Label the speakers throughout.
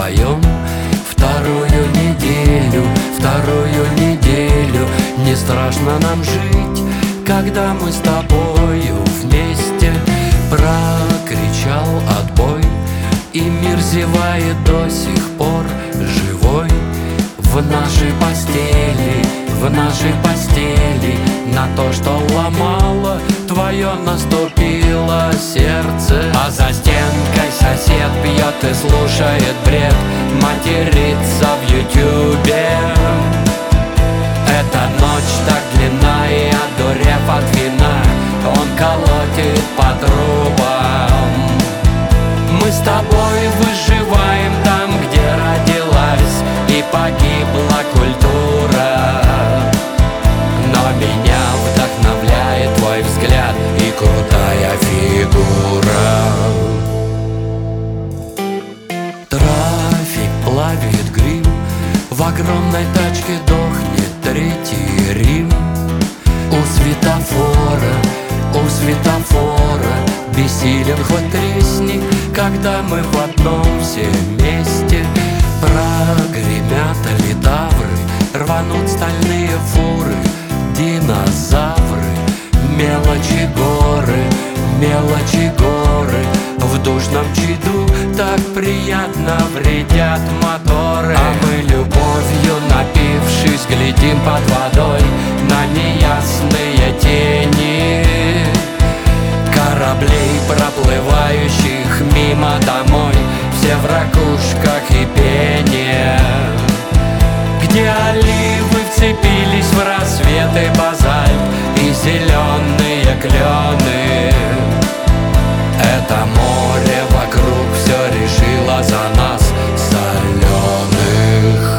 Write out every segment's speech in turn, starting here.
Speaker 1: вдвоем. Вторую неделю не страшно нам жить, когда мы с тобою вместе. Прокричал отбой, и мир зевает до сих пор живой. В нашей постели на то, что ломало твое, наступило сердце. А за стенкой сосед пьет и слушает бред, матерится в ютюбе. Эта ночь так длинна, и одурев от вина, он колотит по трубам. Мы с тобой выживаем там, где родилась и погибла культура. Но меня вдохновляет твой взгляд и крутая фигура. Трафик плавит грим, в огромной тачке дохнет Третий Рим. У светофора бессилен хоть тресни, когда мы в одном все вместе. Прогремят литавры, рванут стальные фуры, динозавры, мелочи горы. В душном чаду так приятно вредят моторы. А мы, любовью напившись, глядим под водой на неясные тени кораблей, проплывающих мимо домой, все в ракушках и пене. Где оливы вцепились в рассветы базальт и зеленые клены. Это море вокруг все решило за нас, соленых.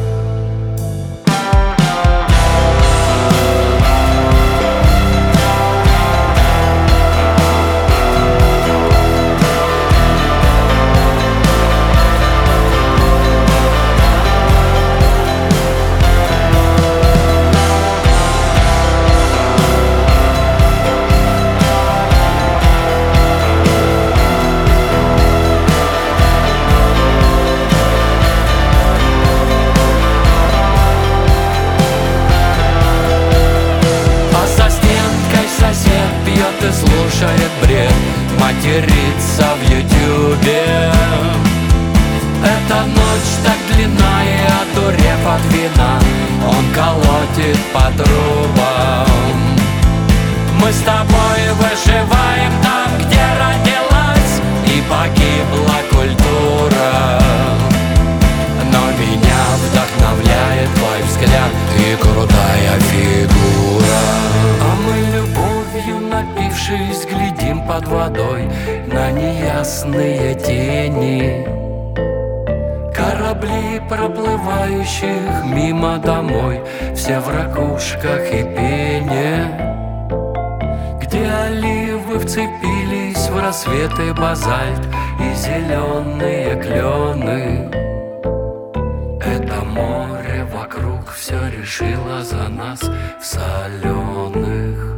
Speaker 1: Слушает бред, матерится в ютюбе. Эта ночь так длинна, и одурев от вина, он колотит по трубам. Мы с тобой выживаем там, где родилась и погибла культура. Но меня вдохновляет твой взгляд и крутая фигура. А мы, любовью напившись, глядим под водой на неясные тени кораблей, проплывающих мимо домой, все в ракушках и пене. Где оливы вцепились в рассветы базальт и зеленые клены. Это море вокруг все решило за нас в соленых.